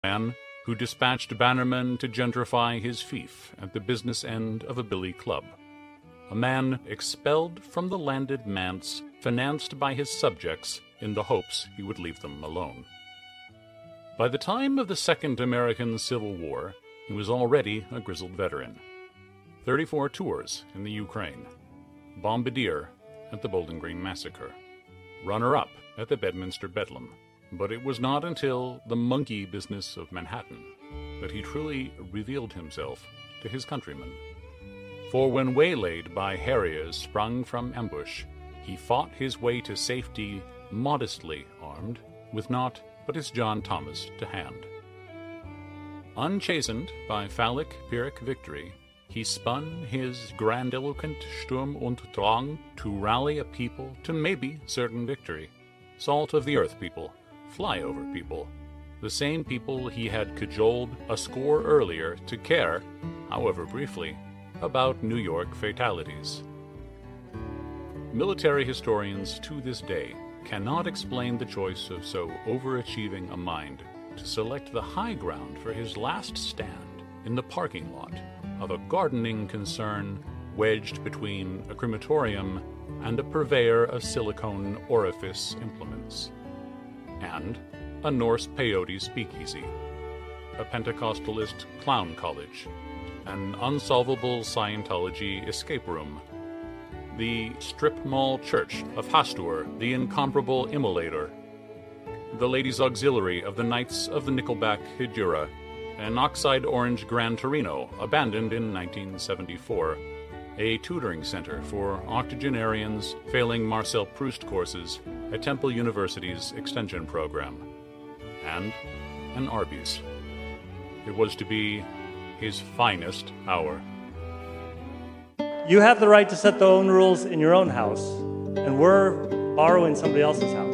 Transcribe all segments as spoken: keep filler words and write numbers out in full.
man who dispatched bannermen to gentrify his fief at the business end of a billy club. A man expelled from the landed manse, financed by his subjects in the hopes he would leave them alone. By the time of the Second American Civil War, he was already a grizzled veteran. Thirty-four tours in the Ukraine. Bombardier at the Bowling Green Massacre. Runner-up at the Bedminster Bedlam. But it was not until the monkey business of Manhattan that he truly revealed himself to his countrymen. For when waylaid by harriers sprung from ambush, he fought his way to safety modestly armed, with naught but his John Thomas to hand. Unchastened by phallic Pyrrhic victory, he spun his grandiloquent Sturm und Drang to rally a people to maybe certain victory. Salt of the earth people, flyover people, the same people he had cajoled a score earlier to care, however briefly, about New York fatalities. Military historians to this day cannot explain the choice of so overachieving a mind to select the high ground for his last stand in the parking lot of a gardening concern wedged between a crematorium and a purveyor of silicone orifice implements, and a Norse peyote speakeasy, a Pentecostalist clown college, an unsolvable Scientology escape room, the strip mall church of Hastur, the incomparable immolator, the ladies' auxiliary of the Knights of the Nickelback Hejura, an oxide orange Gran Torino abandoned in nineteen seventy-four, a tutoring center for octogenarians failing Marcel Proust courses at Temple University's extension program, and an Arby's. It was to be his finest hour. You have the right to set the own rules in your own house, and we're borrowing somebody else's house.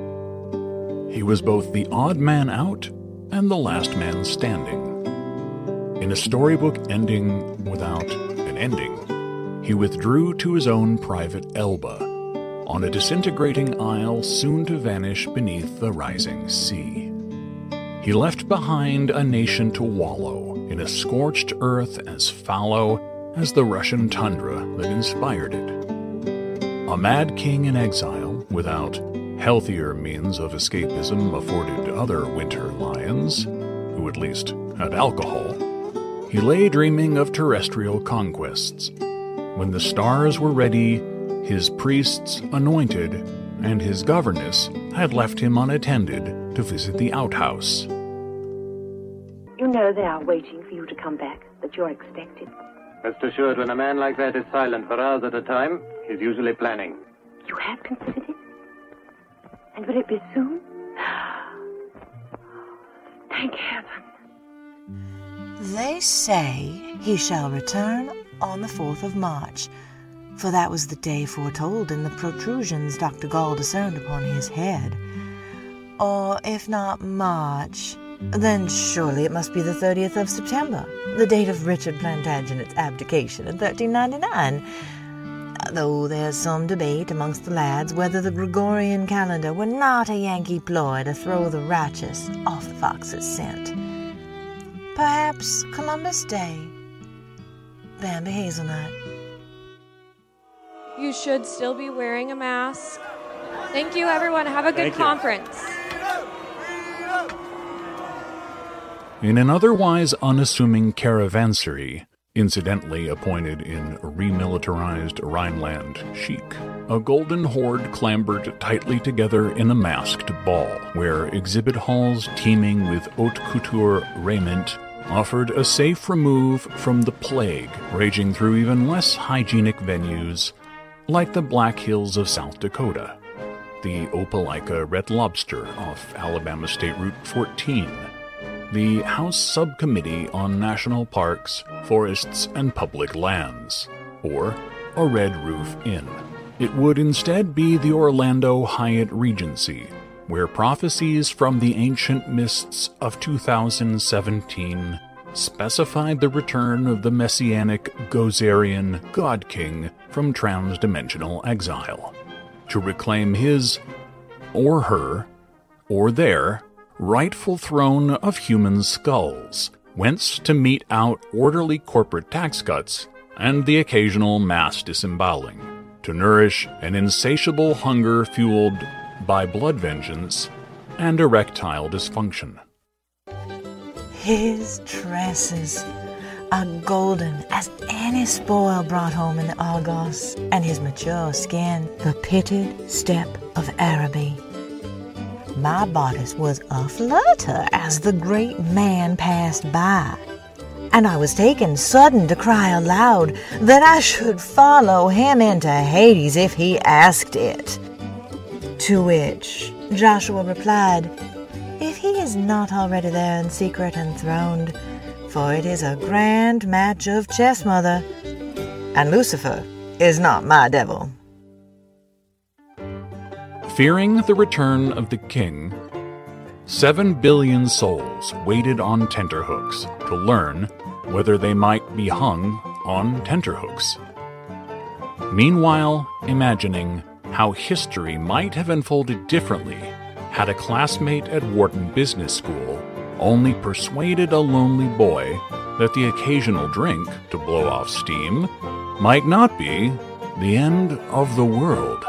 He was both the odd man out and the last man standing. In a storybook ending without an ending, he withdrew to his own private Elba, on a disintegrating isle soon to vanish beneath the rising sea. He left behind a nation to wallow in a scorched earth as fallow as the Russian tundra that inspired it. A mad king in exile, without healthier means of escapism afforded other winter lions, who at least had alcohol, he lay dreaming of terrestrial conquests. When the stars were ready, his priests anointed, and his governess had left him unattended to visit the outhouse. You know they are waiting for you to come back, that you're expected. Rest assured, when a man like that is silent for hours at a time, he's usually planning. You have considered it? And will it be soon? Thank heaven. They say he shall return on the fourth of March, for that was the day foretold in the protrusions Doctor Gall discerned upon his head. Or if not March, then surely it must be the thirtieth of September, the date of Richard Plantagenet's abdication in thirteen ninety-nine, though there's some debate amongst the lads whether the Gregorian calendar were not a Yankee ploy to throw the righteous off the fox's scent. Perhaps Columbus Day, Bambi Hazelnut. You should still be wearing a mask. Thank you, everyone. Have a good Thank you. conference. In an otherwise unassuming caravansary, incidentally appointed in remilitarized Rhineland chic, a golden horde clambered tightly together in a masked ball, where exhibit halls teeming with haute couture raiment offered a safe remove from the plague raging through even less hygienic venues like the Black Hills of South Dakota, the Opelika Red Lobster off Alabama State Route fourteen, the House Subcommittee on National Parks, Forests, and Public Lands, or a Red Roof Inn. It would instead be the Orlando Hyatt Regency, where prophecies from the ancient mists of two thousand seventeen specified the return of the messianic Gozerian God King from transdimensional exile, to reclaim his, or her, or their rightful throne of human skulls, whence to mete out orderly corporate tax cuts and the occasional mass disemboweling, to nourish an insatiable hunger fueled by blood vengeance and erectile dysfunction. His tresses are golden as any spoil brought home in the Argos, and his mature skin the pitted steppe of Araby. My bodice was aflutter as the great man passed by, and I was taken sudden to cry aloud that I should follow him into Hades if he asked it. To which Joshua replied, if he is not already there in secret enthroned, for it is a grand match of chess, mother, and Lucifer is not my devil. Fearing the return of the king, seven billion souls waited on tenterhooks to learn whether they might be hung on tenterhooks. Meanwhile, imagining how history might have unfolded differently had a classmate at Wharton Business School only persuaded a lonely boy that the occasional drink to blow off steam might not be the end of the world.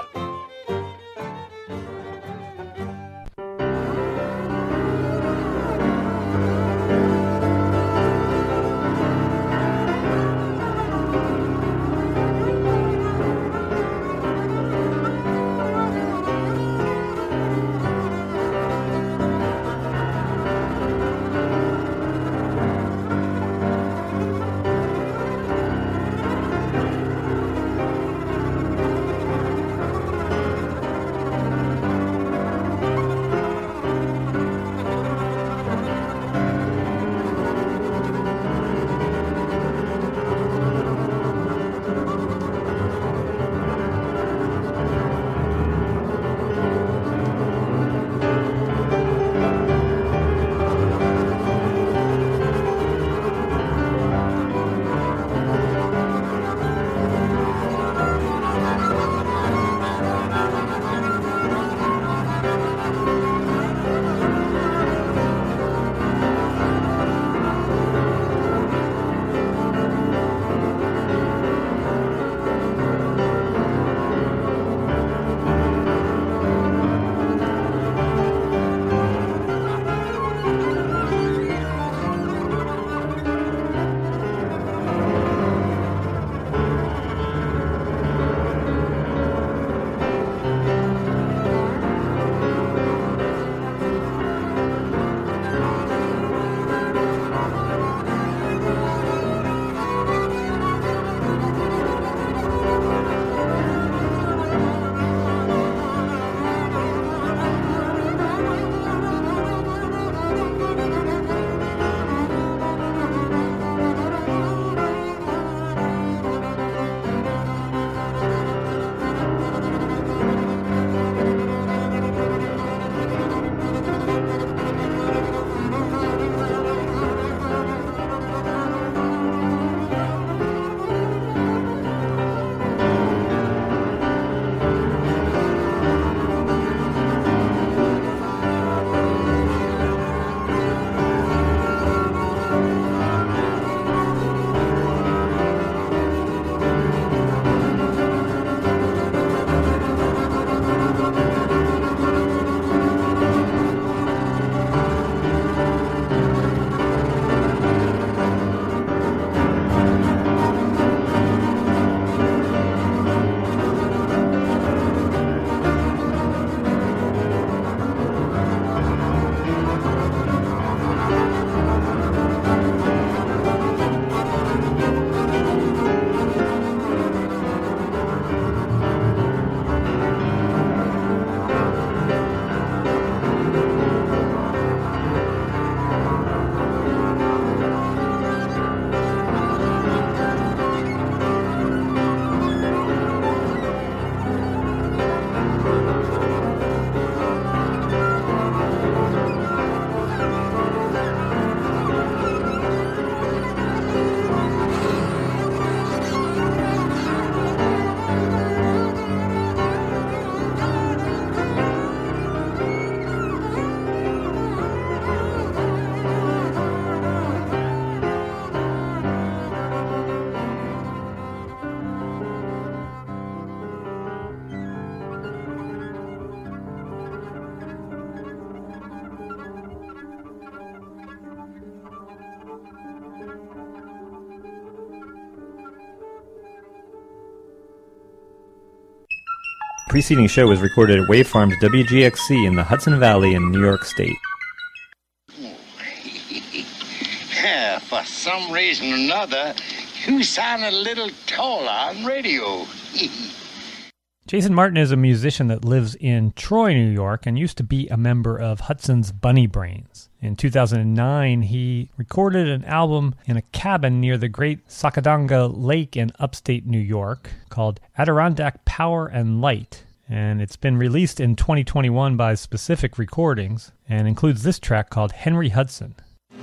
preceding show was recorded at Wave Farms W G X C in the Hudson Valley in New York State. Yeah, for some reason or another, you sound a little taller on radio. Jason Martin is a musician that lives in Troy, New York, and used to be a member of Hudson's Bunny Brains. In two thousand nine, he recorded an album in a cabin near the Great Sakadanga Lake in upstate New York called Adirondack Power and Light. And it's been released in twenty twenty-one by Specific Recordings and includes this track called Henry Hudson.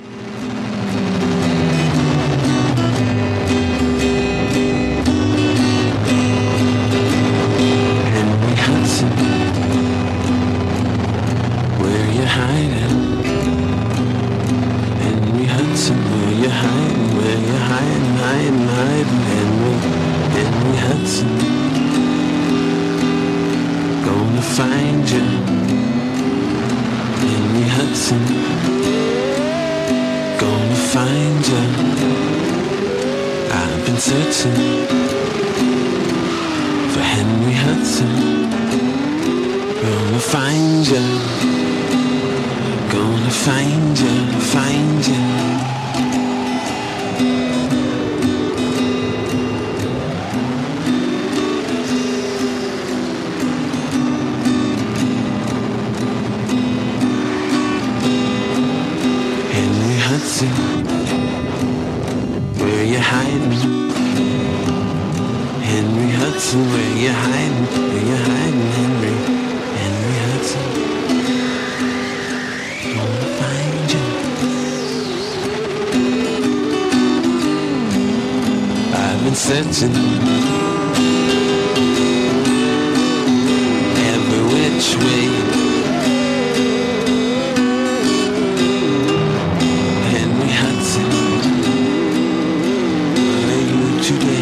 Where you hiding? Henry Hudson, where you hiding? Where you hiding, hiding, hiding? Henry, Henry Hudson, gonna find you. Henry Hudson, gonna find you. I've been searching for Henry Hudson. Gonna find you, gonna find you, find you. Henry Hudson, where you hiding? Henry Hudson, where you hiding? Where you hiding, Henry? Henry Hudson, gonna find you. I've been searching every which way. Henry Hudson, where are you today?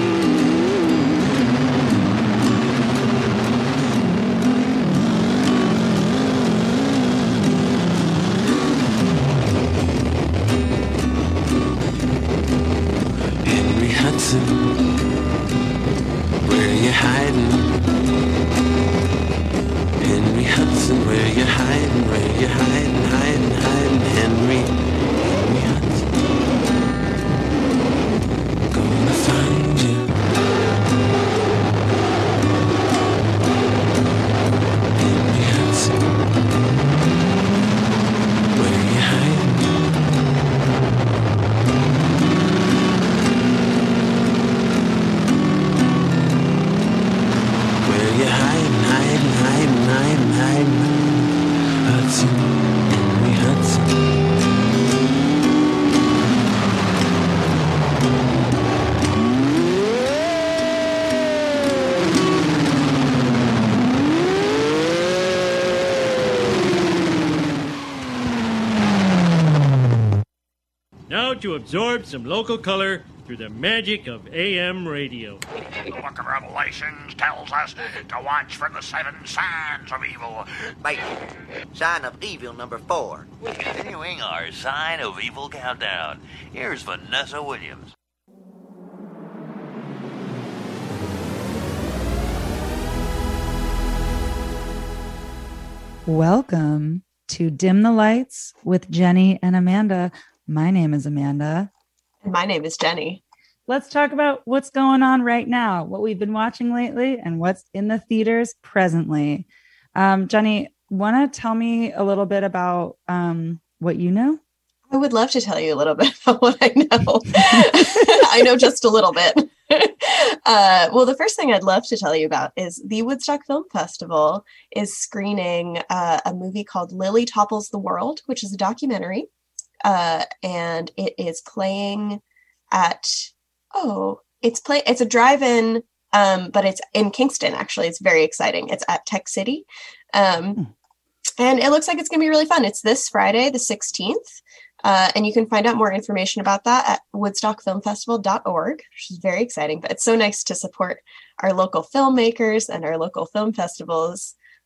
Where you hiding? Henry Hudson, where you hiding? Where you hiding, hiding, hiding? Henry, Henry Hudson, gonna find you. Henry Hudson, where you hiding? You're hiding, hiding, hiding, hiding, hiding, Hudson, Henry Hudson. Now to absorb some local color through the magic of A M radio. The book of Revelations tells us to watch for the seven signs of evil. Mate, sign of evil number four. Continuing our sign of evil countdown, here's Vanessa Williams. Welcome to Dim the Lights with Jenny and Amanda. My name is Amanda. And my name is Jenny. Let's talk about what's going on right now, what we've been watching lately, and what's in the theaters presently. Um, Jenny, want to tell me a little bit about um, what you know? I would love to tell you a little bit about what I know. I know just a little bit. uh, well, the first thing I'd love to tell you about is the Woodstock Film Festival is screening uh, a movie called Lily Topples the World, which is a documentary. Uh, and it is playing at, oh, it's play. It's a drive-in, um, but it's in Kingston, actually. It's very exciting. It's at Tech City. Um, hmm. And it looks like it's going to be really fun. It's this Friday, the sixteenth. Uh, and you can find out more information about that at woodstock film festival dot org, which is very exciting. But it's so nice to support our local filmmakers and our local film festivals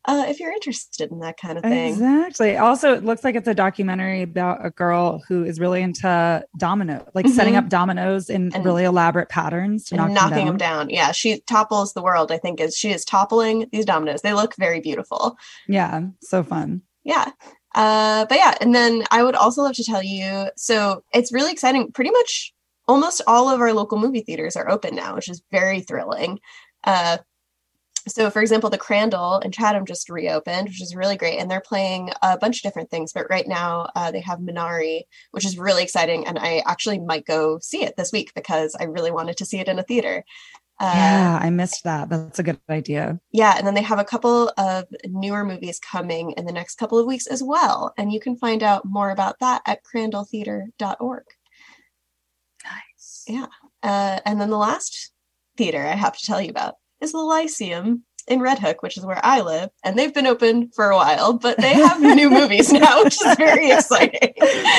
uh, if you're interested in that kind of thing. Exactly. Also, it looks like it's a documentary about a girl who is really into domino, like mm-hmm. setting up dominoes in and, really elaborate patterns to knock knocking them down. them down. Yeah, she topples the world, I think, is she is toppling these dominoes. They look very beautiful. Yeah, so fun. Yeah. Uh, but yeah, and then I would also love to tell you, so it's really exciting. Pretty much almost all of our local movie theaters are open now, which is very thrilling. Uh, so for example, the Crandall in Chatham just reopened, which is really great. And they're playing a bunch of different things, but right now uh, they have Minari, which is really exciting. And I actually might go see it this week because I really wanted to see it in a theater. Uh, yeah, I missed that. That's a good idea. Yeah, and then they have a couple of newer movies coming in the next couple of weeks as well. And you can find out more about that at crandall theater dot org. Nice. Yeah. Uh, and then the last theater I have to tell you about is the Lyceum in Red Hook, which is where I live. And they've been open for a while, but they have new movies now, which is very exciting.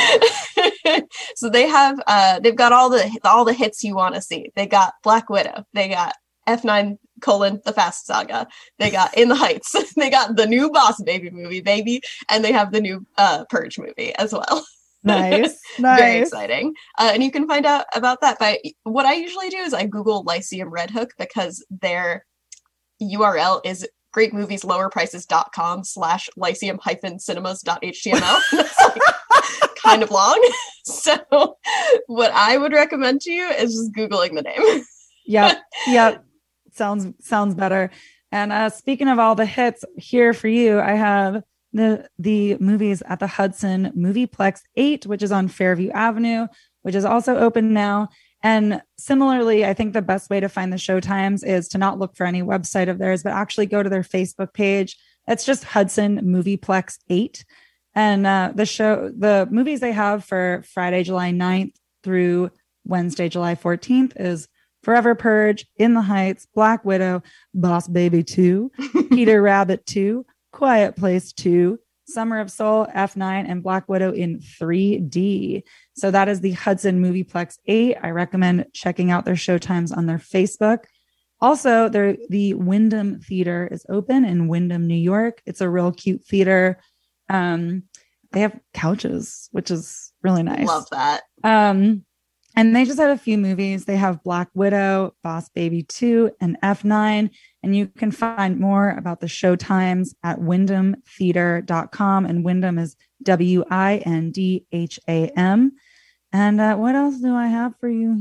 So they have, uh, they've got all the all the hits you want to see. They got Black Widow. They got F nine colon The Fast Saga. They got In the Heights. They got the new Boss Baby movie, baby, and they have the new uh, Purge movie as well. Nice, nice, very exciting. Uh, and you can find out about that by what I usually do is I Google Lyceum Red Hook because their U R L is greatmovieslowerprices.com slash lyceum hyphen cinemas dot html. That's like kind of long. So what I would recommend to you is just Googling the name. Yep. Yep. Sounds, sounds better. And uh, speaking of all the hits here for you, I have the, the movies at the Hudson Movieplex eight, which is on Fairview Avenue, which is also open now. And similarly, I think the best way to find the showtimes is to not look for any website of theirs, but actually go to their Facebook page. It's just Hudson Movieplex eight. And uh, the show, the movies they have for Friday, July ninth through Wednesday, July fourteenth is Forever Purge, In the Heights, Black Widow, Boss Baby two, Peter Rabbit two, Quiet Place two, Summer of Soul, F nine, and Black Widow in three D. So that is the Hudson Movieplex eight. I recommend checking out their showtimes on their Facebook. Also, the Wyndham Theater is open in Wyndham, New York. It's a real cute theater. Um, they have couches, which is really nice. Love that. Um, and they just had a few movies. They have Black Widow, Boss Baby two, and F nine. And you can find more about the showtimes at wyndham theater dot com. And Wyndham is W I N D H A M. And uh, what else do I have for you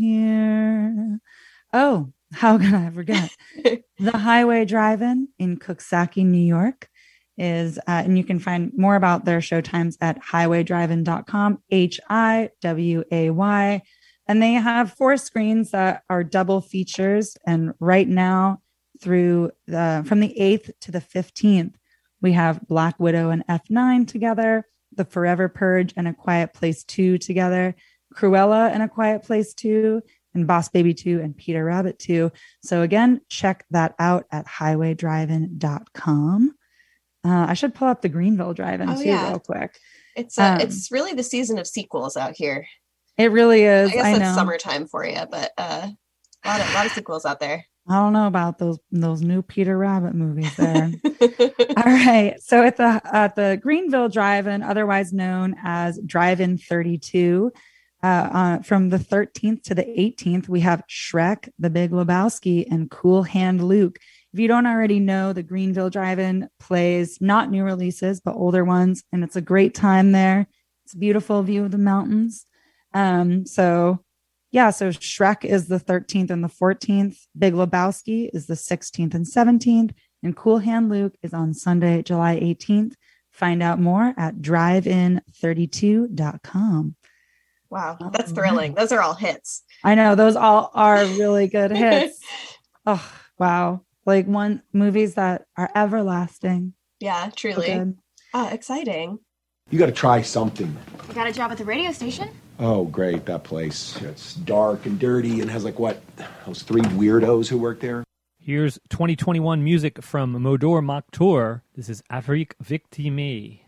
here? Oh, how can I forget? The Highway Drive-In in Coxsackie, New York is, uh, and you can find more about their showtimes at highway drive in dot com, H I W A Y. And they have four screens that are double features. And right now, through the from the eighth to the fifteenth, we have Black Widow and F nine together, The Forever Purge and A Quiet Place two together, Cruella and A Quiet Place two, and Boss Baby two and Peter Rabbit two. So again, check that out at highway drive in dot com. Uh, I should pull up the Greenville Drive-In oh, too yeah. real quick. It's uh, um, it's really the season of sequels out here. It really is. I guess I it's know. summertime for you, but uh, a lot of a lot of sequels out there. I don't know about those those new Peter Rabbit movies there. All right. So at the at the Greenville Drive-In, otherwise known as Drive-In thirty-two, uh, uh, from the thirteenth to the eighteenth, we have Shrek, The Big Lebowski, and Cool Hand Luke. If you don't already know, the Greenville Drive-In plays not new releases, but older ones, and it's a great time there. It's a beautiful view of the mountains. Um, so yeah, so Shrek is the thirteenth and the fourteenth. Big Lebowski is the sixteenth and seventeenth. And Cool Hand Luke is on Sunday, July eighteenth. Find out more at drive in thirty-two dot com. Wow, that's thrilling. Those are all hits. I know, those all are really good hits. Oh, wow. Like one movies that are everlasting. Yeah, truly. So oh, exciting. You got to try something. You got a job at the radio station? Oh, great. That place. It's dark and dirty and has like what? Those three weirdos who work there? Here's twenty twenty-one music from Modor Maktour. This is Afrique Victime.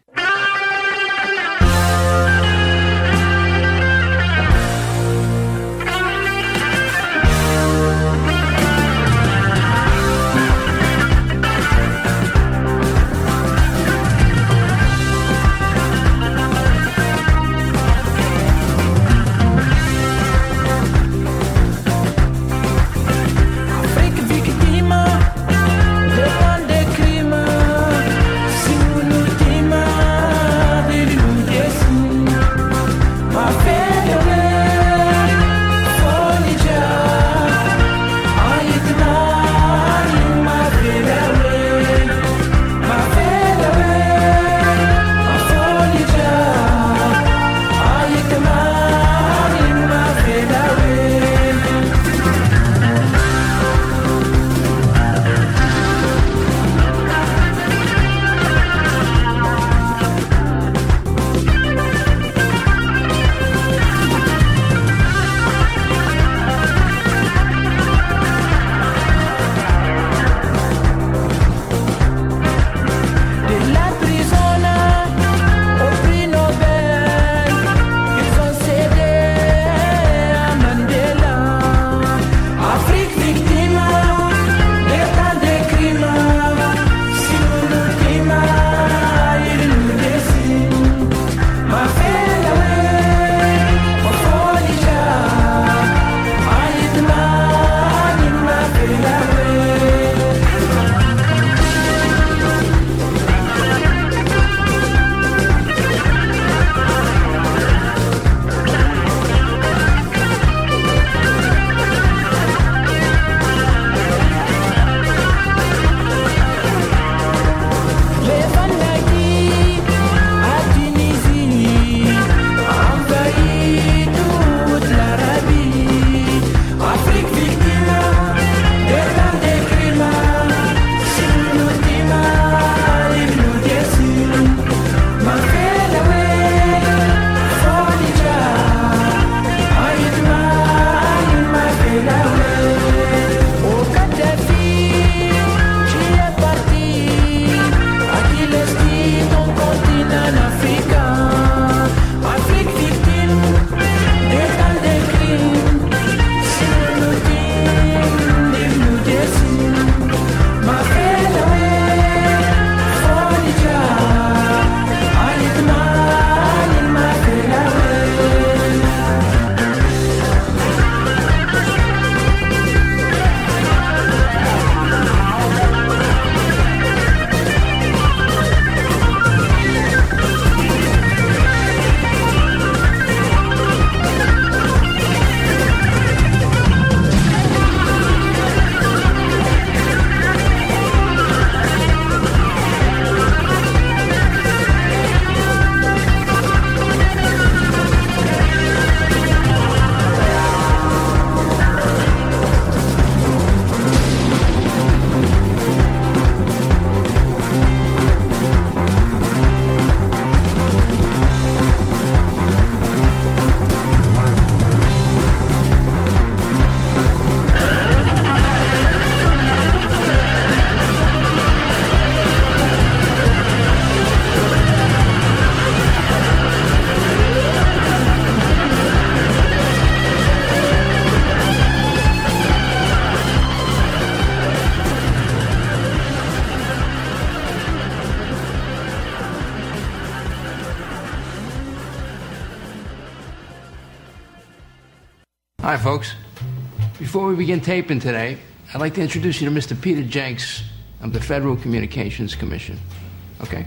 Hi, folks. Before we begin taping today, I'd like to introduce you to Mister Peter Jenks of the Federal Communications Commission. Okay?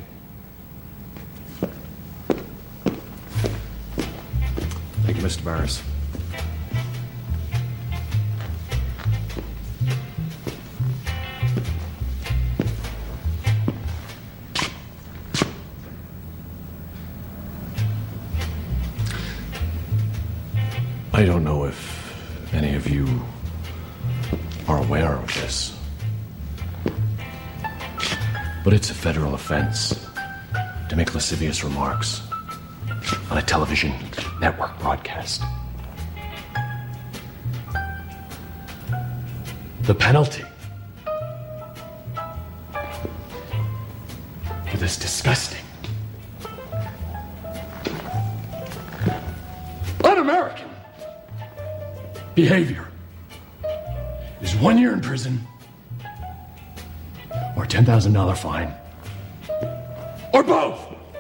Thank you, Mister Barris. I don't know if any of you are aware of this, but it's a federal offense to make lascivious remarks on a television network broadcast. The penalty for this disgusting, un-American behavior is one year in prison or a ten thousand dollars fine or both.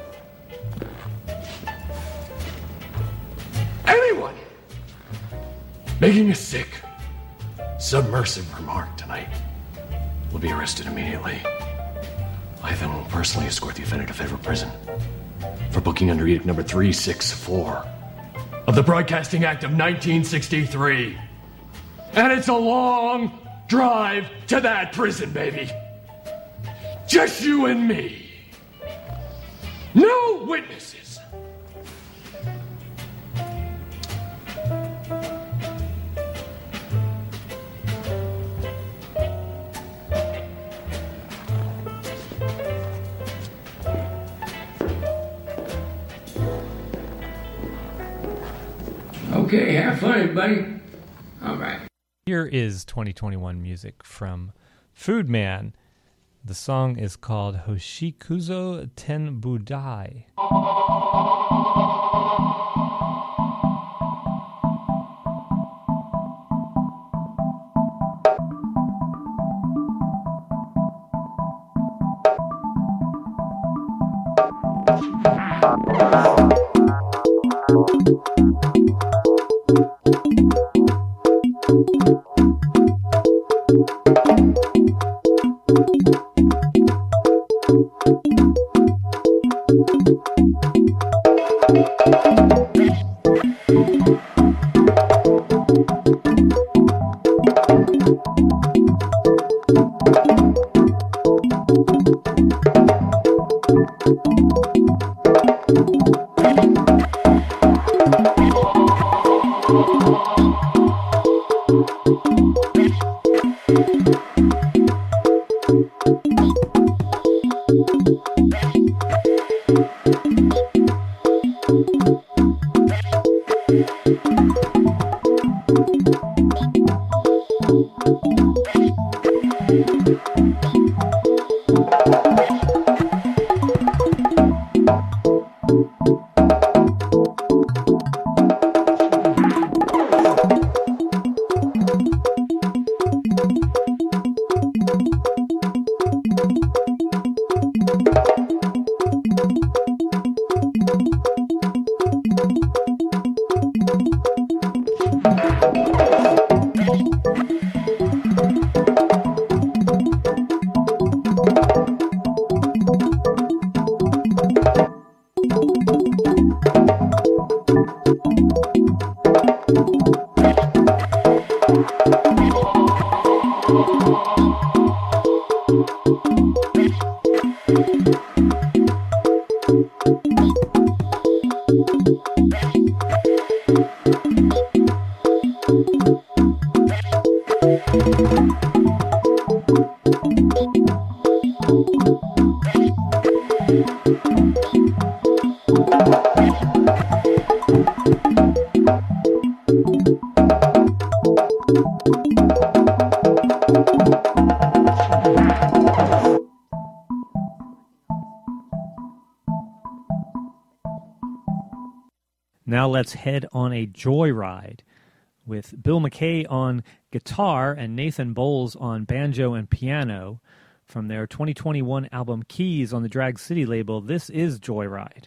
Anyone making a sick, submersive remark tonight will be arrested immediately. I then will personally escort the offender to federal prison for booking under edict number three sixty-four of the Broadcasting Act of nineteen sixty-three. And it's a long drive to that prison, baby. Just you and me. No witnesses. Okay, have fun, everybody. All right. Here is twenty twenty-one music from Food Man. The song is called Hoshikuzo Tenbudai. Now let's head on a joyride with Bill McKay on guitar and Nathan Bowles on banjo and piano from their twenty twenty-one album Keys on the Drag City label. This is Joyride.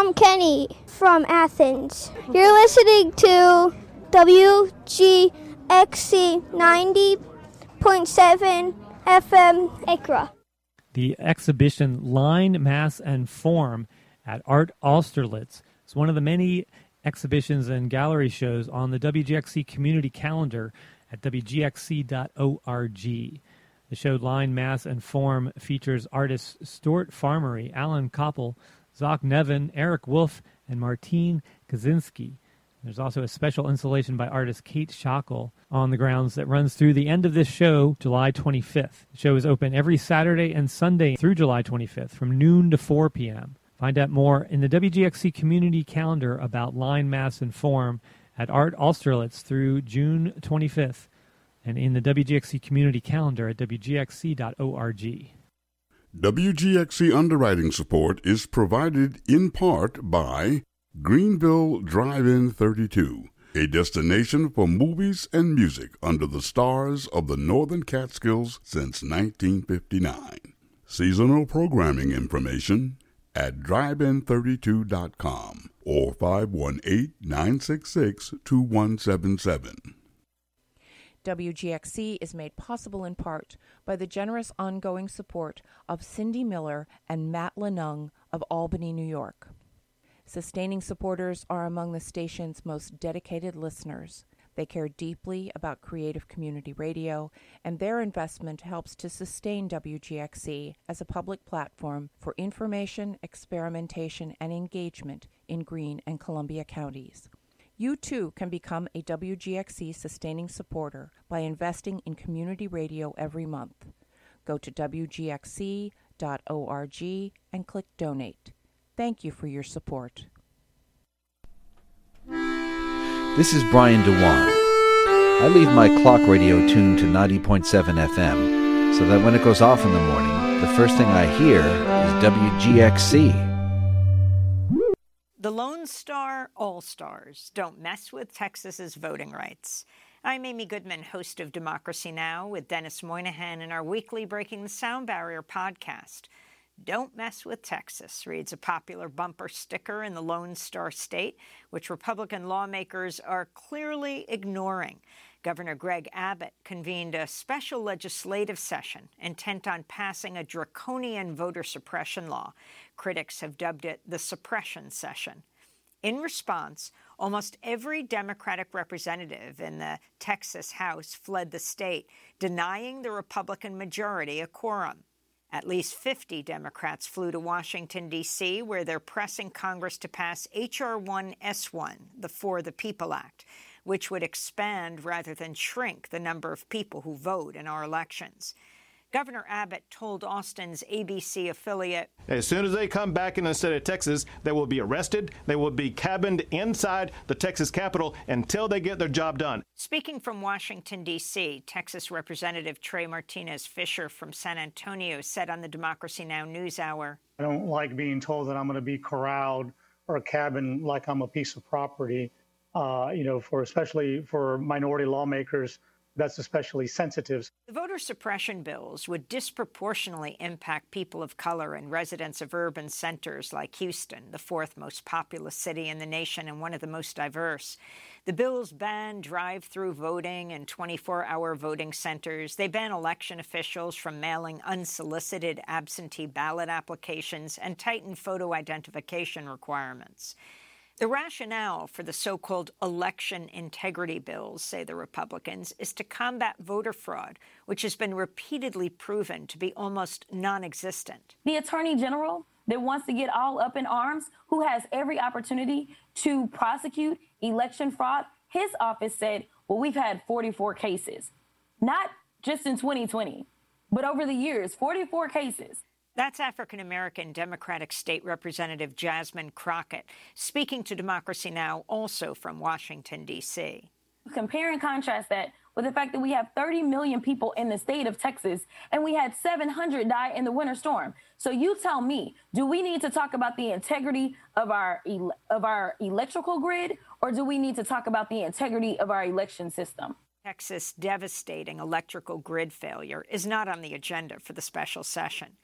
I'm Kenny from Athens. You're listening to W G X C ninety point seven F M Accra. The exhibition Line, Mass, and Form at Art Austerlitz is one of the many exhibitions and gallery shows on the W G X C community calendar at W G X C dot org. The show Line, Mass, and Form features artists Stuart Farmery, Alan Koppel, Zoc Nevin, Eric Wolf, and Martine Kaczynski. There's also a special installation by artist Kate Schockel on the grounds that runs through the end of this show, July twenty-fifth. The show is open every Saturday and Sunday through July twenty-fifth from noon to four p.m. Find out more in the W G X C community calendar about Line, Mass, and Form at Art Austerlitz through June twenty-fifth, and in the W G X C community calendar at W G X C dot org. W G X C underwriting support is provided in part by Greenville Drive-In thirty-two, a destination for movies and music under the stars of the Northern Catskills since nineteen fifty-nine. Seasonal programming information at drive in thirty-two dot com or five one eight, nine six six, two one seven seven. W G X C is made possible in part by the generous ongoing support of Cindy Miller and Matt Lenung of Albany, New York. Sustaining supporters are among the station's most dedicated listeners. They care deeply about creative community radio, and their investment helps to sustain W G X C as a public platform for information, experimentation, and engagement in Greene and Columbia counties. You too can become a W G X C sustaining supporter by investing in community radio every month. Go to W G X C dot org and click Donate. Thank you for your support. This is Brian DeWan. I leave my clock radio tuned to ninety point seven F M so that when it goes off in the morning, the first thing I hear is W G X C. The Lone Star All-Stars don't mess with Texas's voting rights. I'm Amy Goodman, host of Democracy Now! With Dennis Moynihan in our weekly Breaking the Sound Barrier podcast. Don't mess with Texas, reads a popular bumper sticker in the Lone Star State, which Republican lawmakers are clearly ignoring. Governor Greg Abbott convened a special legislative session intent on passing a draconian voter suppression law. Critics have dubbed it the suppression session. In response, almost every Democratic representative in the Texas House fled the state, denying the Republican majority a quorum. At least fifty Democrats flew to Washington, D C, where they're pressing Congress to pass H R one S one, the For the People Act, which would expand rather than shrink the number of people who vote in our elections. Governor Abbott told Austin's A B C affiliate, as soon as they come back in the state of Texas, they will be arrested. They will be cabined inside the Texas Capitol until they get their job done. Speaking from Washington, D C, Texas Representative Trey Martinez Fisher from San Antonio said on the Democracy Now! News Hour, I don't like being told that I'm going to be corralled or cabined like I'm a piece of property. Uh, you know, for especially for minority lawmakers, that's especially sensitive. The voter suppression bills would disproportionately impact people of color and residents of urban centers like Houston, the fourth most populous city in the nation and one of the most diverse. The bills ban drive-through voting and twenty-four hour voting centers. They ban election officials from mailing unsolicited absentee ballot applications and tighten photo identification requirements. The rationale for the so-called election integrity bills, say the Republicans, is to combat voter fraud, which has been repeatedly proven to be almost non-existent. The Attorney General that wants to get all up in arms, who has every opportunity to prosecute election fraud, his office said, well, we've had forty-four cases, not just in twenty twenty, but over the years, forty-four cases. That's African-American Democratic State Representative Jasmine Crockett, speaking to Democracy Now! Also from Washington, D C. Compare and contrast that with the fact that we have thirty million people in the state of Texas, and we had seven hundred die in the winter storm. So you tell me, do we need to talk about the integrity of our ele- of our electrical grid, or do we need to talk about the integrity of our election system? Texas' devastating electrical grid failure is not on the agenda for the special session.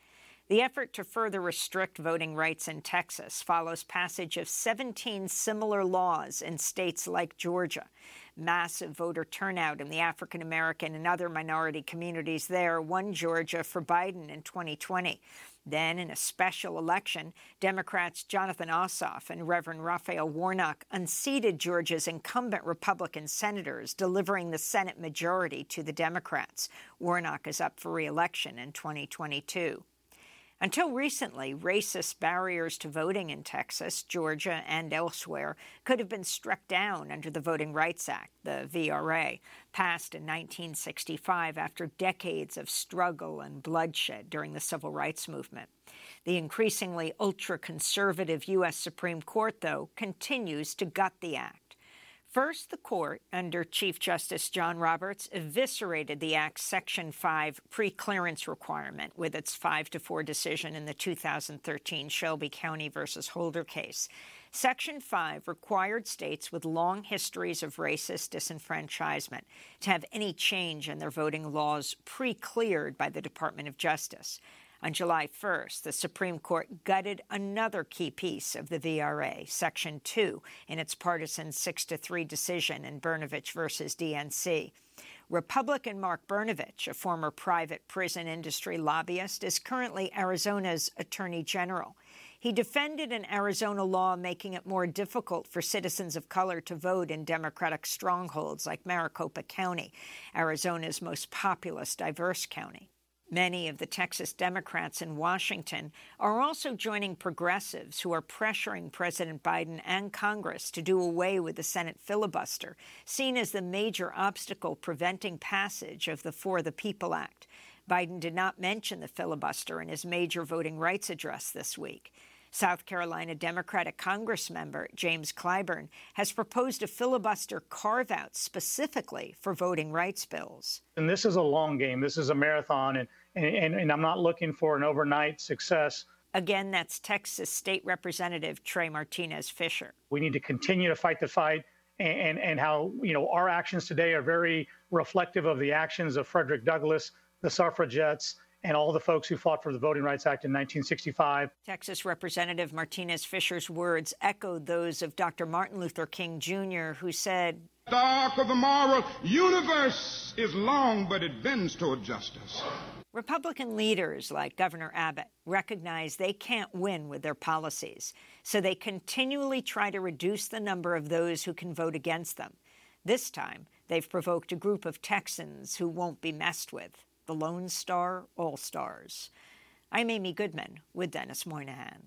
The effort to further restrict voting rights in Texas follows passage of seventeen similar laws in states like Georgia. Massive voter turnout in the African American and other minority communities there won Georgia for Biden in twenty twenty. Then, in a special election, Democrats Jonathan Ossoff and Reverend Raphael Warnock unseated Georgia's incumbent Republican senators, delivering the Senate majority to the Democrats. Warnock is up for re-election in twenty twenty-two. Until recently, racist barriers to voting in Texas, Georgia, and elsewhere could have been struck down under the Voting Rights Act, the V R A, passed in nineteen sixty-five after decades of struggle and bloodshed during the Civil Rights Movement. The increasingly ultra-conservative U S Supreme Court, though, continues to gut the act. First, the court, under Chief Justice John Roberts, eviscerated the Act's Section five pre-clearance requirement with its five to four decision in the two thousand thirteen Shelby County versus Holder case. Section five required states with long histories of racist disenfranchisement to have any change in their voting laws pre-cleared by the Department of Justice. On July first, the Supreme Court gutted another key piece of the V R A, Section two, in its partisan six to three decision in Brnovich versus D N C. Republican Mark Brnovich, a former private prison industry lobbyist, is currently Arizona's Attorney General. He defended an Arizona law making it more difficult for citizens of color to vote in Democratic strongholds like Maricopa County, Arizona's most populous, diverse county. Many of the Texas Democrats in Washington are also joining progressives who are pressuring President Biden and Congress to do away with the Senate filibuster, seen as the major obstacle preventing passage of the For the People Act. Biden did not mention the filibuster in his major voting rights address this week. South Carolina Democratic Congress member James Clyburn has proposed a filibuster carve-out specifically for voting rights bills. And this is a long game. This is a marathon, and, and, and I'm not looking for an overnight success. Again, that's Texas State Representative Trey Martinez Fisher. We need to continue to fight the fight, and, and, and how, you know, our actions today are very reflective of the actions of Frederick Douglass, the suffragettes, and all the folks who fought for the Voting Rights Act in nineteen sixty-five. Texas Representative Martinez Fisher's words echoed those of Doctor Martin Luther King Junior, who said, "The arc of the moral universe is long, but it bends toward justice." Republican leaders like Governor Abbott recognize they can't win with their policies, so they continually try to reduce the number of those who can vote against them. This time, they've provoked a group of Texans who won't be messed with. The Lone Star All-Stars. I'm Amy Goodman with Dennis Moynihan.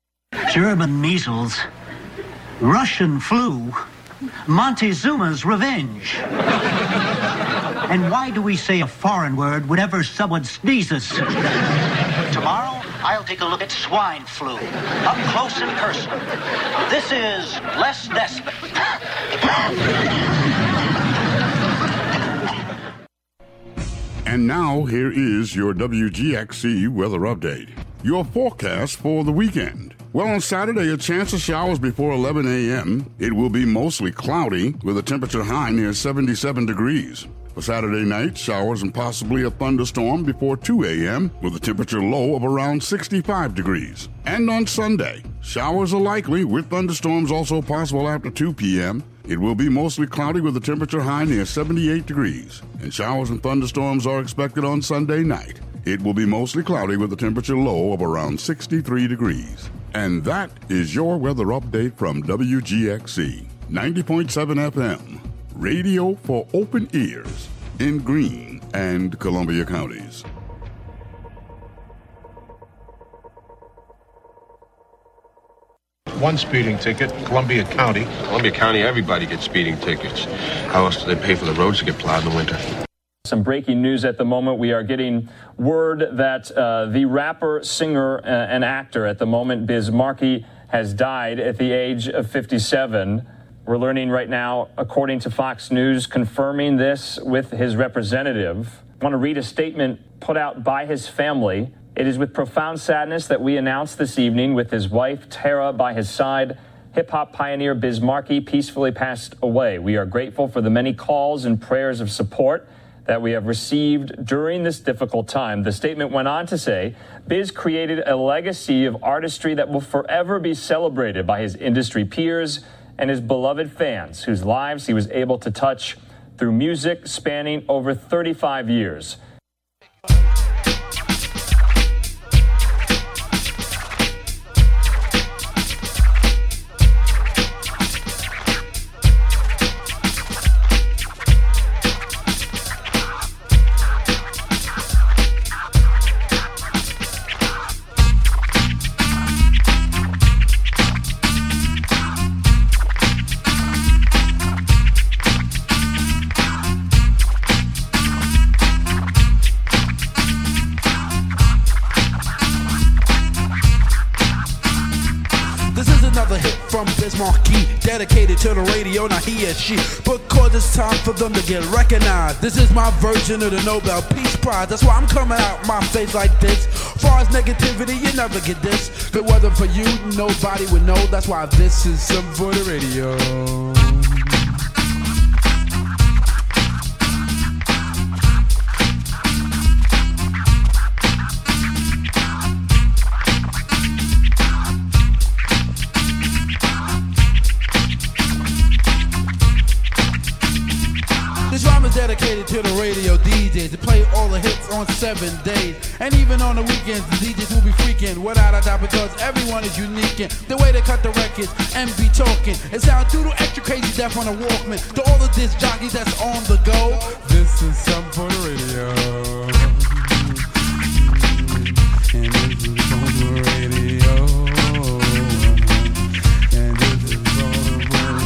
German measles, Russian flu, Montezuma's revenge. And why do we say a foreign word whenever someone sneezes? Tomorrow, I'll take a look at swine flu, up close and personal. This is Les Nesbitt. And now, here is your W G X C weather update. Your forecast for the weekend. Well, on Saturday, a chance of showers before eleven a.m. It will be mostly cloudy with a temperature high near seventy-seven degrees. For Saturday night, showers and possibly a thunderstorm before two a.m. with a temperature low of around sixty-five degrees. And on Sunday, showers are likely with thunderstorms also possible after two p.m. It will be mostly cloudy with a temperature high near seventy-eight degrees. And showers and thunderstorms are expected on Sunday night. It will be mostly cloudy with a temperature low of around sixty-three degrees. And that is your weather update from W G X C ninety point seven F M. Radio for open ears in Greene and Columbia counties. One speeding ticket, Columbia County. Columbia County, everybody gets speeding tickets. How else do they pay for the roads to get plowed in the winter? Some breaking news at the moment. We are getting word that uh, the rapper, singer, uh, and actor at the moment, Biz Markie, has died at the age of fifty-seven. We're learning right now, according to Fox News, confirming this with his representative. I want to read a statement put out by his family. It is with profound sadness that we announce this evening, with his wife, Tara, by his side, hip-hop pioneer Biz Markie peacefully passed away. We are grateful for the many calls and prayers of support that we have received during this difficult time. The statement went on to say, Biz created a legacy of artistry that will forever be celebrated by his industry peers and his beloved fans, whose lives he was able to touch through music spanning over thirty-five years. Dedicated to the radio, not he or she, because it's time for them to get recognized. This is my version of the Nobel Peace Prize. That's why I'm coming out my face like this. Far as negativity, you never get this. If it wasn't for you, nobody would know. That's why this is something for the radio. Dedicated to the radio D Js to play all the hits on seven days. And even on the weekends, the D Js will be freaking without a doubt, because everyone is unique in the way they cut the records and be talking. It sounds doodle extra crazy deaf on a Walkman. To all the disc jockeys that's on the go, this is something for the radio. And this is for the radio. And this is for the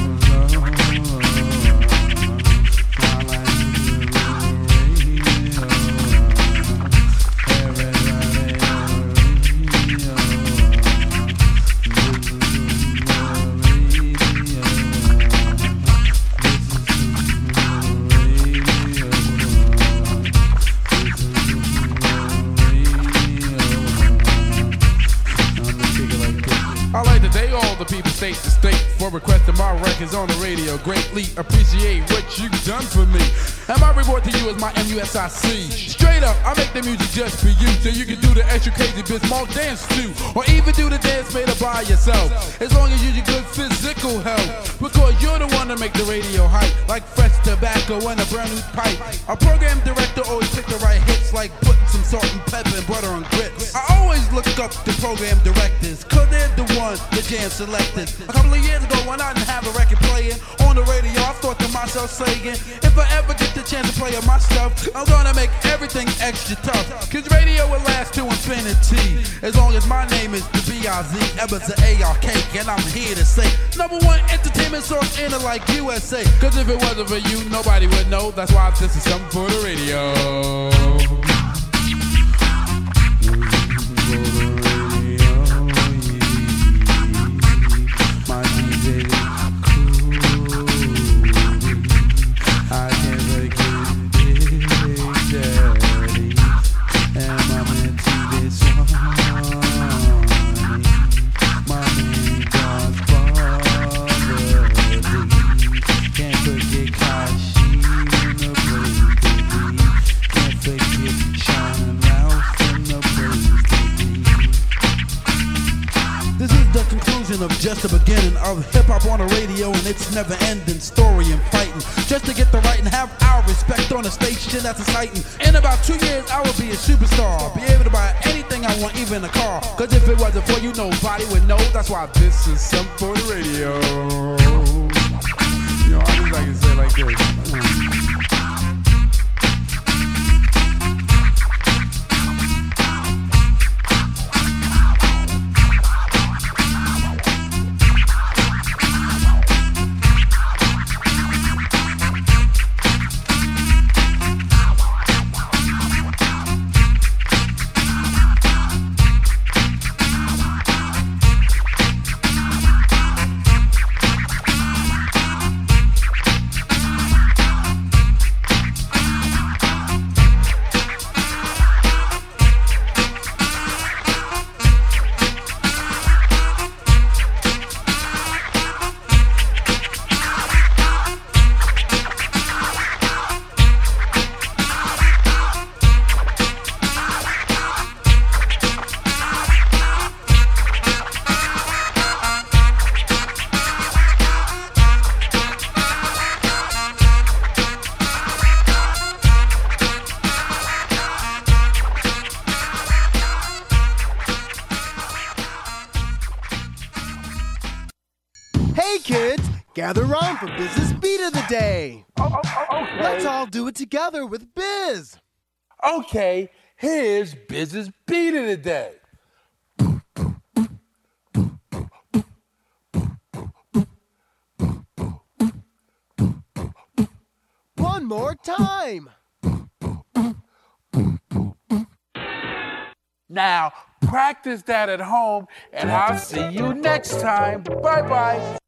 state to state for requesting my records on the radio. Greatly appreciate what you've done for me. And my reward to you is my M U S I C. Straight up, I make the music just for you, so you can do the extra crazy bits, more dance too, or even do the dance made up by yourself. As long as you use good physical health, because you're the one to make the radio hype, like fresh tobacco and a brand new pipe. A program director always pick the right hits, like putting some salt and pepper and butter on grits. I always look up the program directors, cause they're the ones the jam selected. A couple of years ago when I didn't have a record playing on the radio, I thought to myself saying, if I ever get the chance to play on my stuff, I'm gonna make everything extra tough, cause radio will last to infinity, as long as my name is the B I Z, ever the A R K, and I'm here to say, number one entertainment source in it like U S A, cause if it wasn't for you, nobody would know, that's why this is something for the radio. Of just the beginning of hip-hop on the radio and its never-ending story and fighting just to get the right and have our respect on a station that's exciting. In about two years I will be a superstar, be able to buy anything I want, even a car, cause if it wasn't for you nobody would know, that's why this is something for the radio. You know, I just like to say it like this. Gather round for Biz's Beat of the Day. Oh, oh, oh, okay. Let's all do it together with Biz. Okay, here's Biz's Beat of the Day. One more time. Now, practice that at home, and I'll see you next time. Bye-bye.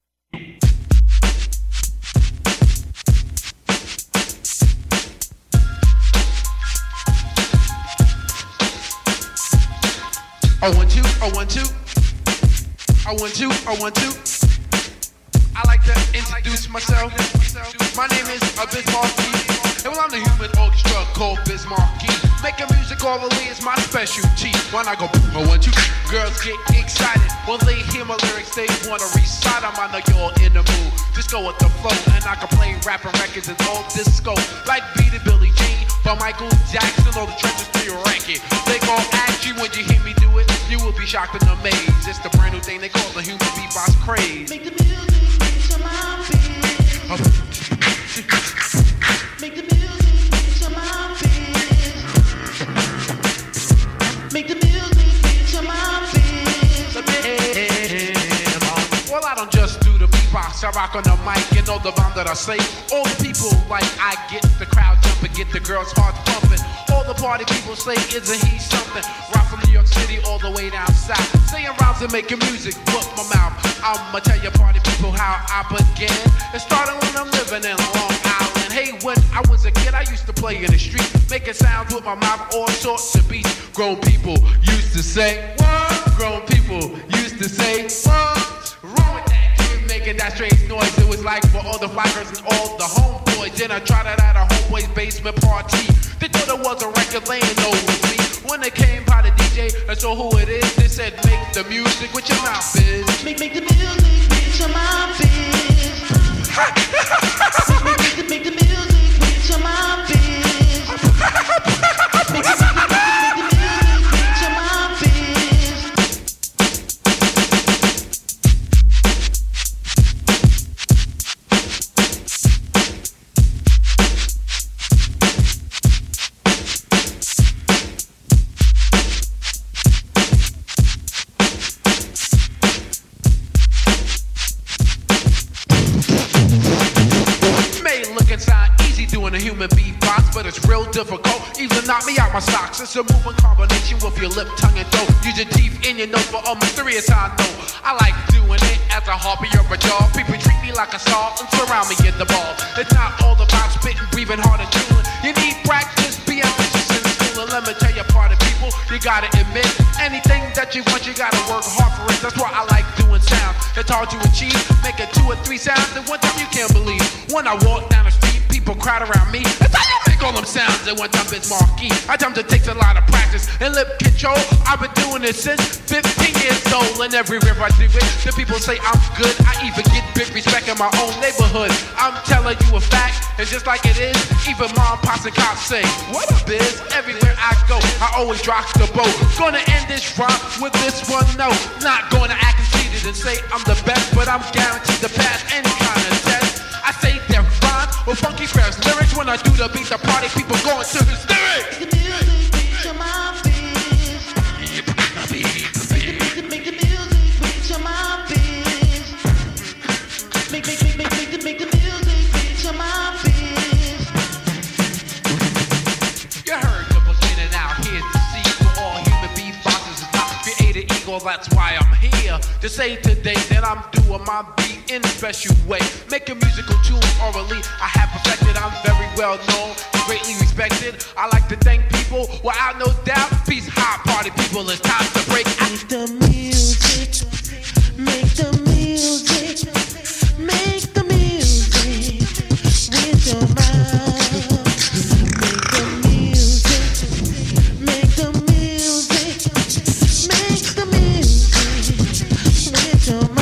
Oh, one, two, oh, one, two. Oh, one, two, oh, one, two. I like to introduce myself. My name is Biz Markie, and well, I'm the human orchestra called Biz Markie. Making music all the way is my specialty. When I go, oh, one, two, girls get excited. When they hear my lyrics, they wanna recite them. I know you're in the mood. Just go with the flow, and I can play rapping records and all disco. Like Beat It, Billie Jean, by Michael Jackson, all the treasures to your record. They gon' ask you when you hear me do it, you will be shocked and amazed. It's the brand new thing they call the human beatbox craze. Make the music, bitch, I'm my bitch. Make the music, bitch, I'm my bitch. Make the music, bitch, I'm my bitch. Well, I don't just do the beatbox, I rock on the mic and all the rhyme that I say. All the people like I get the crowd jumping, get the girls' hearts pumping. All the party people say, isn't he something? Rock from New York City all the way down south. Saying rhymes and making music, look my mouth. I'ma tell you party people how I began. It started when I'm living in Long Island. Hey, when I was a kid, I used to play in the street, making sounds with my mouth, all sorts of beats. Grown people used to say, what? Grown people used to say, what? Wrong with that kid making that strange noise. It was like for all the fly girls and all the homeboys. Then I tried it at a homeboy's basement party. They thought it was a record laying over me. When they came by the D J and saw who it is, they said, make the music with your mouth, bitch. Make, make the music with your mouth, bitch. make, make, the, make the music with your mouth, bitch. Make, make, make, make, make the music with your mouth, bitch. Doing a human beatbox, but it's real difficult. Even knock me out my socks. It's a moving combination with your lip, tongue, and throat. Use your teeth in your nose for a mysterious I know. I like doing it as a hobby or a job. People treat me like a star and surround me in the ball. It's not all about spitting, breathing hard and chewing. You need practice, be ambitious in school. And let me tell you, party people, you gotta admit, anything that you want, you gotta work hard for it. That's why I like doing sound. It's hard to achieve, making two or three sounds at one time you can't believe. When I walk down the street, people crowd around me. That's how you make all them sounds at one time. Biz Markie. I tell them it takes a lot of practice and lip control. I've been doing this since fifteen years old, and everywhere I do it, the people say I'm good. I even get big respect in my own neighborhood. I'm telling you a fact, and just like it is, even mom, pops, and cops say, what up, Biz? Everywhere I go, I always rock the boat. Gonna end this rhyme with this one note. Not gonna act conceited and say I'm the best, but I'm guaranteed to pass any kind of test. I say they're fine with funky crabs lyrics. When I do the beat, the party people going to hysterics. Make the music with your mouth, bitch. Make the music with your mouth, bitch. Make, make, make, make, make, the, make the music with your mouth, bitch. You heard the beginning, now here's the sequel. All human beatboxers is not created equal. That's why I'm here to say today that I'm doing my beat in a special way. Making musical tunes orally, I have perfected. I'm very well known and greatly respected. I like to thank people without no doubt. Peace, high party people, it's time to break out. Make the music, make the music, make the music with your mouth. Make the music, make the music, make the music with your mouth.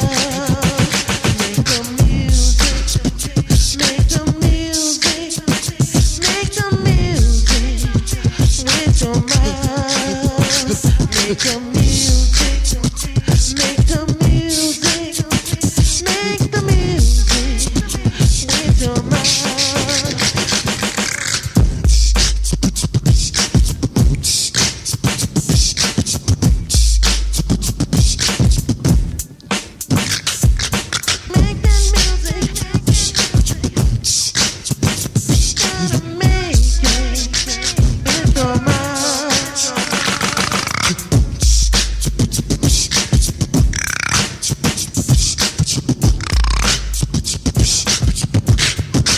Make the music, make the music, make the music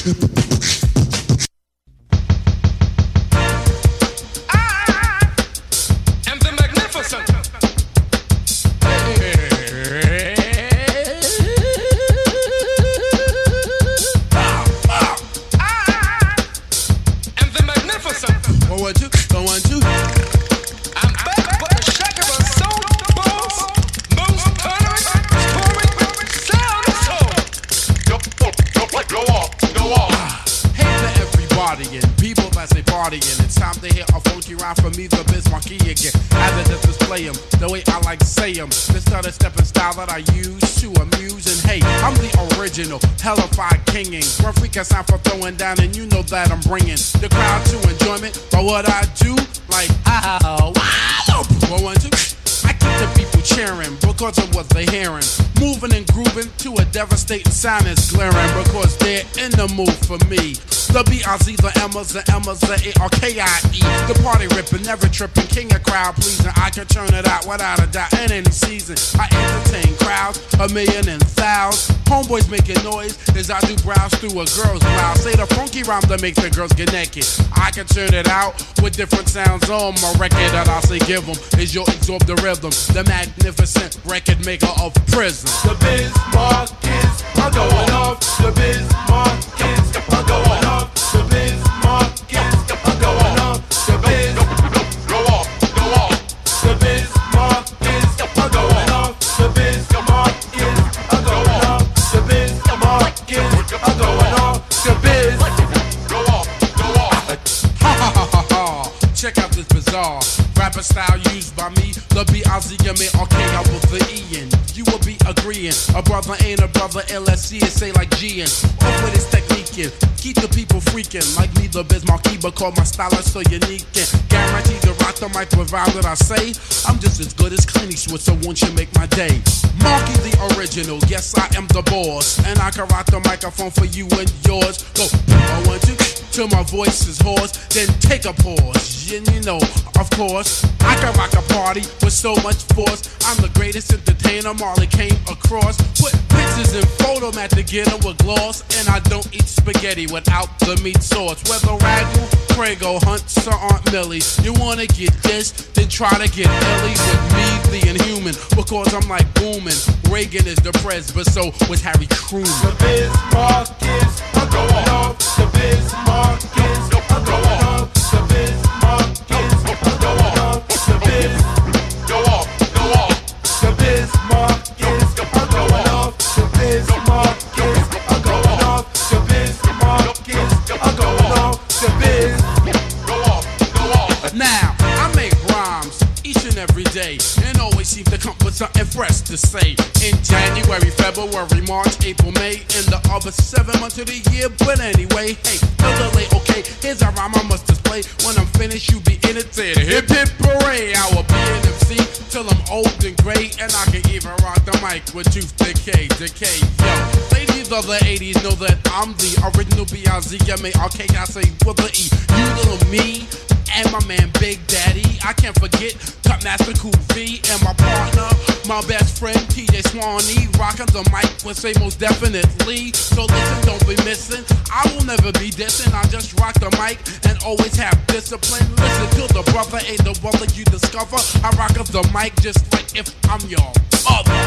Hellified kinging, one freak sound for throwing down, and you know that I'm bringing the crowd to enjoyment by what I do. Like, oh, wow, one, two. I keep the people cheering because of what they're hearing, moving and grooving to a devastating sound that's glaring because they're in the mood for me. The B I Z, the Emmas, the Emmas, the A R K I E. The party ripping, never tripping, king of crowd pleasing. I can turn it out without a doubt in any season. I entertain crowds, a million and thousands. Homeboys making noise as I do browse through a girl's blouse. Say the funky rhyme that makes the girls get naked. I can turn it out with different sounds on my record that I say give them. Is your absorb the rhythm, the magnificent record maker of prison. The Bismarck kids are going off. The Bismarck kids are going off. The Bismarck kids are going off. The Biz go off, go off. The Bismarck kids are going off. The Bismarck kids are going off. The Bismarck kids are going off. The Biz go off, go off. Ha ha ha ha ha. Check out this bizarre rapper style used by me. The B I Z M A R K I with the E N. You will be agreeing. A brother ain't a brother. L S C is say like G N. Off with his technique. Keep the people freaking like me, the Bismarck, because my style is so unique and guaranteed to rock the mic with vibe that I say. I'm just as good as Clint Eastwood, so won't you make my day? Marky the original, yes I am the boss, and I can rock the microphone for you and yours. Go, I want you till my voice is hoarse, then take a pause. And you know, of course, I can rock a party with so much force. I'm the greatest entertainer Marley came across. Put pictures and photo mat together with gloss, and I don't eat spaghetti without the meat sauce. Whether Ragu, Prego, Hunts, or Aunt Millie, you wanna get this, then try to get Ellie with me, the inhuman, because I'm like booming. Reagan is the pres, but so was Harry Truman. The Bismarck kids are going off. The Bismarck kids are going off. The Bismarck kids are going off. The Biz go off, go off. The Bismarck kids are going off. The Bismarck kids are going off. The Bismarck kids are going off. The Biz go off, go off. Now I make rhymes each and every day, and always seem to come with something fresh to say. In January, February, March, April, May, and the other seven months of the year. But anyway, hey, no delay, okay, here's a rhyme I must display. When I'm finished, you be irritated. Hip hip hooray, I will be an M C till I'm old and gray, and I can even rock the mic with tooth decay, decay. Yo, ladies of the eighties know that I'm the original B I Z M A R K I say with the E. You little me and my man Big Daddy, I can't forget Cutmaster Cool V and my partner, my best friend T J Swanee, rocking the mic with say most definitely. So listen, don't be missing. I will never be dissing. I just rock the mic and always have discipline. Listen to the brother, ain't the brother you discover. I rock up the mic just like if I'm your mother.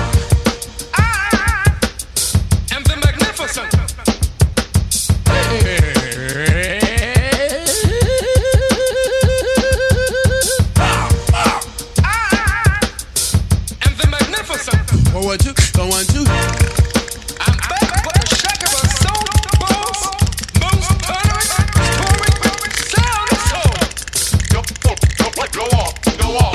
I am the magnificent. Hey. Go on, two, go on, two. I'm back with the shaker of soul, boss, most thundering, storming, sound of soul. Go, go, go, go off, go off.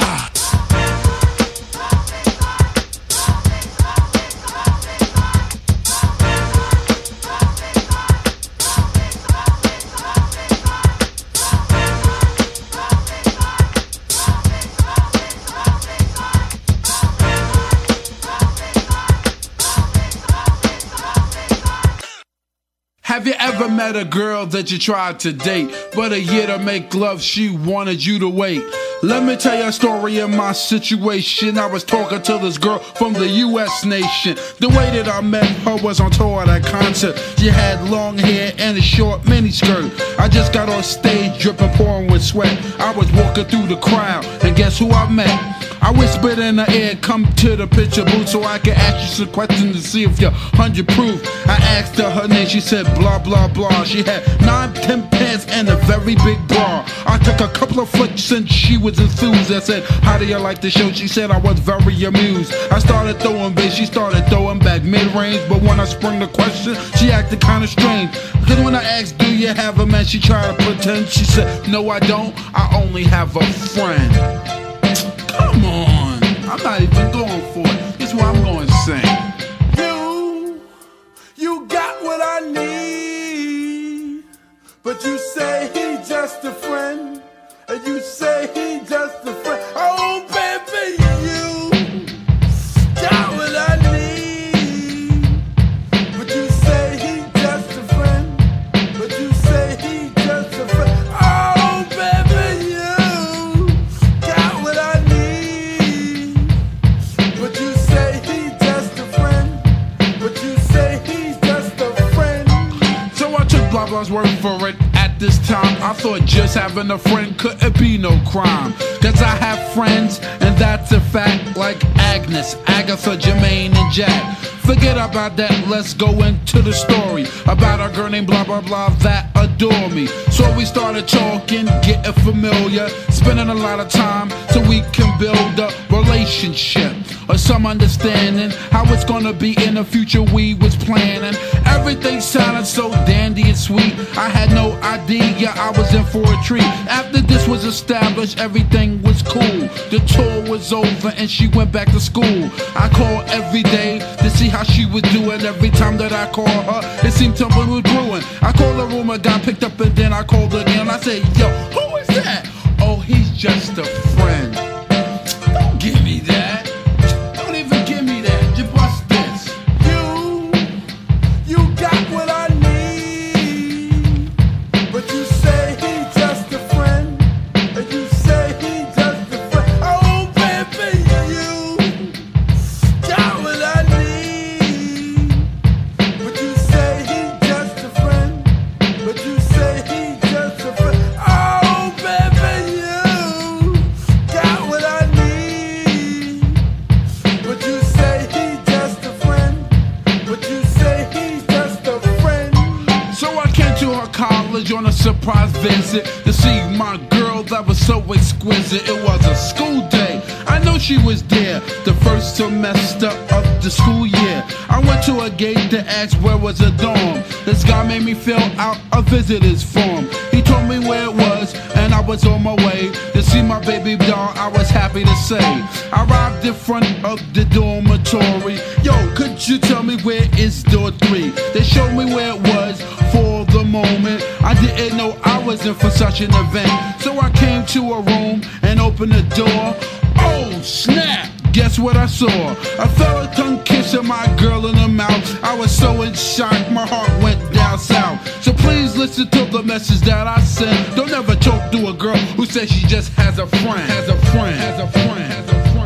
met a girl that you tried to date, but a year to make love, she wanted you to wait. Let me tell you a story of my situation. I was talking to this girl from the U S nation. The way that I met her was on tour at a concert. She had long hair and a short miniskirt. I just got on stage dripping, pouring with sweat. I was walking through the crowd, and guess who I met? I whispered in her ear, come to the picture booth so I can ask you some questions to see if you're one hundred proof. I asked her her name, she said blah blah blah. She had nine, ten pants and a very big bra. I took a couple of flicks and she was enthused. I said, how do you like the show? She said I was very amused. I started throwing bass, she started throwing back mid-range. But when I sprung the question, she acted kinda strange. Cause when I asked, do you have a man? She tried to pretend. She said, no I don't, I only have a friend. Come on, I'm not even going for it. This is what I'm going to sing. You, you got what I need, but you say he's just a friend, and you say he's just a friend. Oh, baby, you got what I need, but you say he's just a friend, but you say he's just a friend. Oh, baby, you got what I need, but you say he's just a friend, but you say he's just a friend. So I took blah blah's word for it. At this time, I thought just having a friend couldn't be no crime. Cause I have friends, and that's a fact, like Agnes, Agatha, Jermaine, and Jack. Forget about that, let's go into the story about a girl named blah blah blah that adore me. So we started talking, getting familiar, spending a lot of time so we can build a relationship or some understanding how it's gonna be in the future. We was planning, everything sounded so dandy and sweet. I had no idea I was in for a treat. After this was established, everything was cool. The tour was over and she went back to school. I called every day to see how she was doing. Every time that I called her, it seemed something was brewing. I called the room, a guy picked up, and then I called again. I said, yo, who is that? Oh, he's just a friend. Don't give me that. Don't even give me that. Just bust this. You, you got what I need, but you say he's just a friend, and you say he's just a friend. Oh, baby, you got what I need, but you say he's just a friend, but you say he's just a friend. Oh, baby, you got what I need, but you say he's just a friend, but you say he's just a friend. So I came to her college on a surprise visit to see my girl that was so exquisite. It was a school day, I know she was there, the first semester of the school year. I went to a gate to ask where was a dorm. This guy made me fill out a visitor's form. He told me where it was, and I was on my way to see my baby doll. I was happy to say I arrived in front of the dormitory. Yo, could you tell me where is door three? They showed me where it was for the moment. I didn't know I was in for such an event. So I came to a room and opened the door. Oh, snap! Guess what I saw? A fella tongue kissing my girl in the mouth. I was so in shock, my heart went down south. So please listen to the message that I sent. Don't ever talk to a girl who says she just has a friend. Has a friend. Has a friend. Has a friend.